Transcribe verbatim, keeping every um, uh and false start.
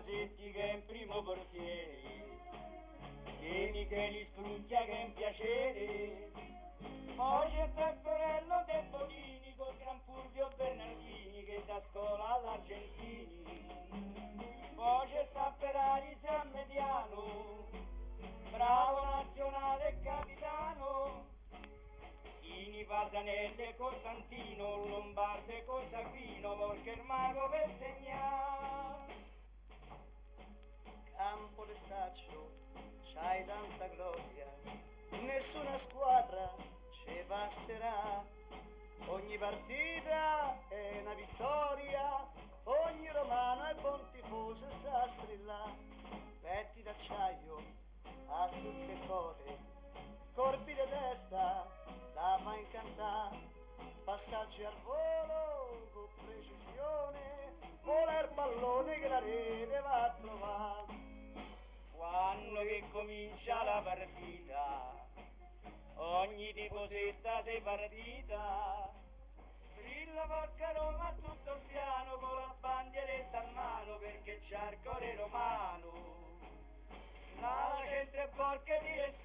Rasetti che è in primo portiere, e Micheli Scrucchia che è un piacere, poi c'è Taccorello De Bonini col Gran Fulvio Bernardini che da scuola all'Argentini, poi c'è sta Ferrari San Mediano, bravo nazionale e capitano, Ini Pasanelli e Costantino, Lombardo e Cosagrino, perché il mago per segnare. Campo d'Estaccio, c'hai tanta gloria, nessuna squadra ci passerà, ogni partita è una vittoria, ogni romano è buon tifoso e sa strillare, petti d'acciaio a tutte le cose, corpi di testa da fa incantare, passaggi al volo con precisione, vola il pallone che la rete va a trovare. Quando che comincia la partita, ogni tifosetta sei partita, brilla porca Roma a tutto il piano con la bandieretta a mano perché c'è il cuore romano. La gente è porca di